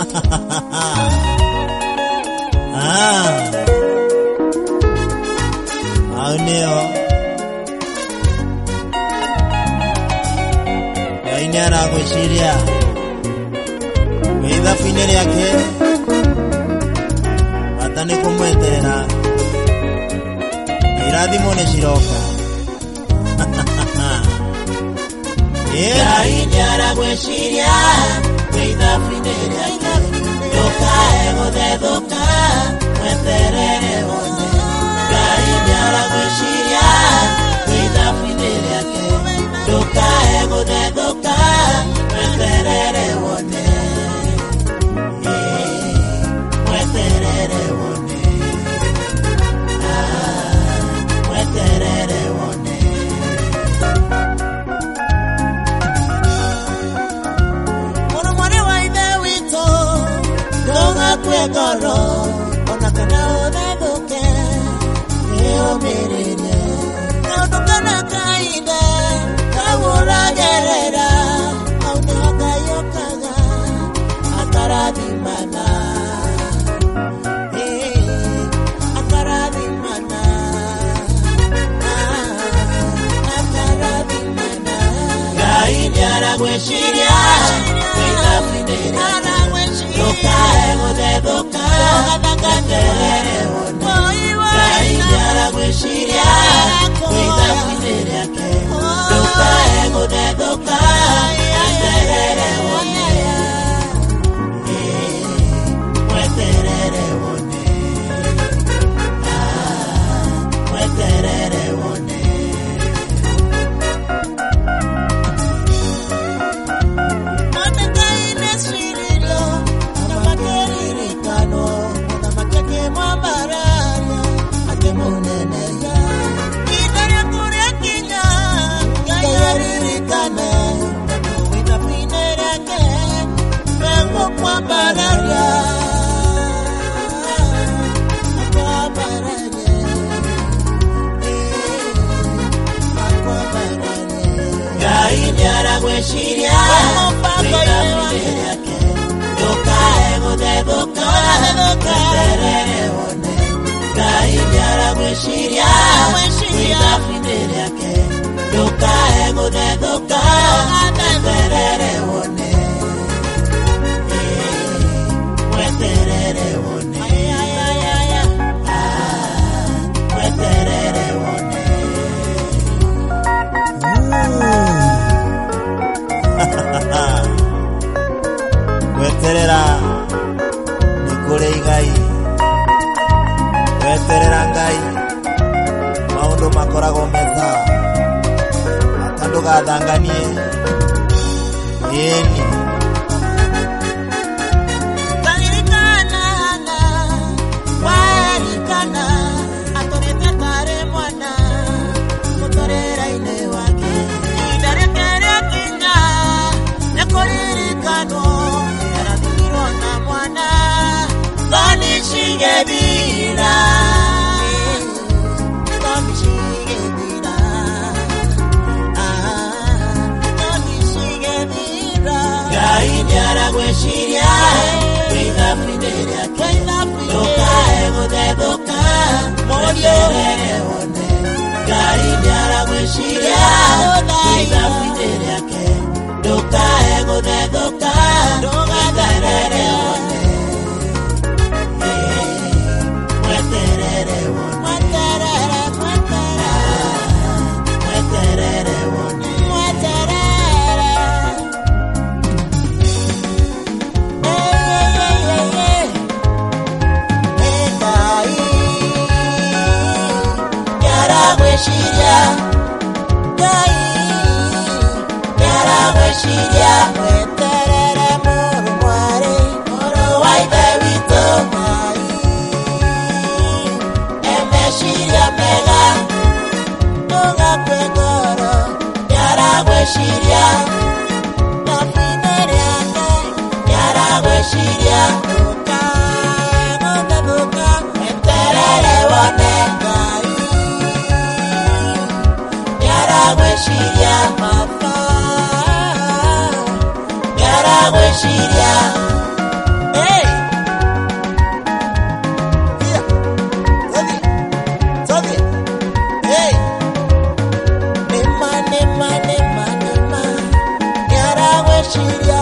Auneo Yainara kushiria Witha finere yake Atane kumweterera Irathimo nĩ ciroka Yainara kushiria Witha finere yake Ndukae gũthethũka mweterere wone Yainara kushiria Witha finere yake Ndukae gũthethũka mweterere wone mweterere wone mweterere wone Mono mwane wa ithe witũ ndũgakue ngoro ona kana ũthethũke nĩũmĩrĩrie kaũndũ kana kahinda kau ũragerera hau nĩho Ngai okaga akarathimana akarathimana akarathimana Ngai nĩaragwĩciria wĩna finere ndũkae gũthethũka mweterere wone Ngai nĩaragwĩciria wĩna finere yake ndũkae gũthethũka mweterere wone mweterere wone mweterere wone Nĩaragwĩciria wĩna finere yake ndũkae gũthethũka mweterere wone Ngai nĩaragwĩciria wĩna finere yake ndũkae gũthethũka mweterere wone mweterere wone mweterere wone Weterera nĩ kũrĩ Ngai weterera Ngai maũndũ makoragwo mega ata ndũgathanganie ĩni Ngai nĩaragwĩciria wĩna finere yake ndũkae gũthethũka mweterere wone Ngai nĩaragwĩciria wĩna finere yake ndũkae gũthethũka mweterere wone mweterere wone mweterere wone Nĩaragwĩciria mweterere mũrũ mwarĩ mũrũ wa ithe witũ emeciria mega ndũgakue ngoro nĩaragwĩciria na finere yake nĩaragwĩciria ndũkae gũthethũka mweterere wone nĩaragwĩciria nĩaragwĩciria meciria